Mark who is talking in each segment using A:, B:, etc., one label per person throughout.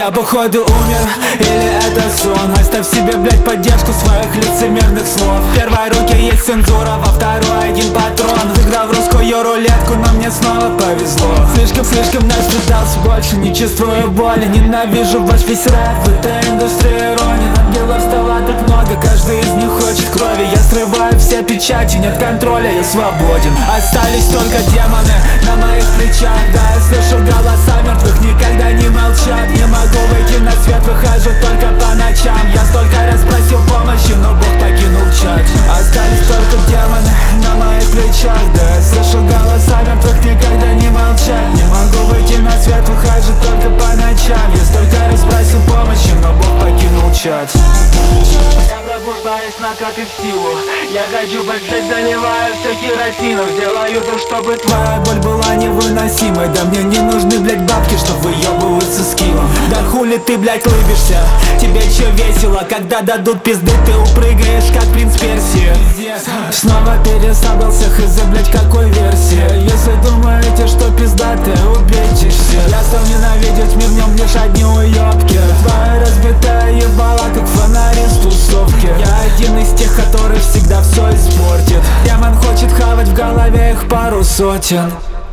A: Я походу умер, или это сон? Оставь себе, блять, поддержку своих лицемерных слов. В первой руке есть цензура, во второй один патрон. Выиграл в русскую рулетку, но мне снова повезло. Слишком настрадался больше, не чувствую боли. Ненавижу ваш весь рэп, в этой индустрии ронит. Ангелов стало так много, каждый из них хочет крови. Я срываю все печати, нет контроля, я свободен. Остались только демоны на моих плечах. Да, я слышу голоса мертвых, никогда не молчат. Не могу выйти на свет, выхожу только по ночам. Я столько раз просил помощи, но Бог покинул чат. Остались только демоны на моих плечах. Да, я слышу голоса мертвых, никогда не молчат. Не могу выйти на свет, выхожу только по ночам. Я столько раз просил помощи, но Бог покинул чат. Я пробуждаюсь, накопив силу. Я хочу бежать, заливаю все керосином. Сделаю то, чтобы твоя боль была невыносимой. Да мне не нужны, блять, бабки, чтоб выебываться с килом. Да хули ты, блять, лыбишься? Тебе че весело? Когда дадут пизды, ты упрыгаешь, как принц Персии. Снова пересобрался, хз, блять, какой версии. Если думаете, что пиздатые, убейте все. Я стал ненавидеть мир, в нем лишь одни уёбки. Твоя разбитая ебала, как фонари с тусовки. Я один из тех, который всегда все испортит. Демон хочет хавать, в голове их пару сотен.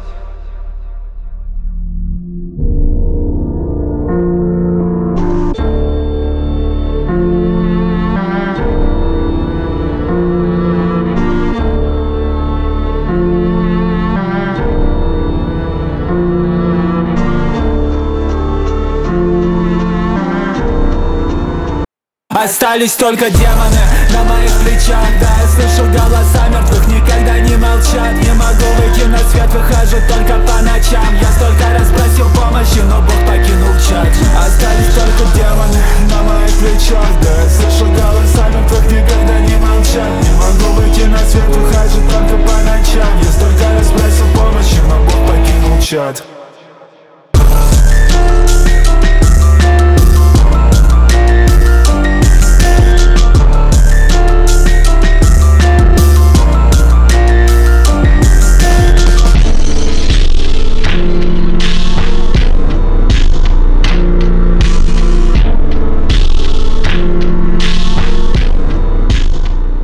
A: Остались только демоны на моих плечах. Да, я слышу голоса мертвых, никогда не молчат. Не могу выйти на свет, выхожу только по ночам. Я столько раз просил помощи, но Бог покинул чат.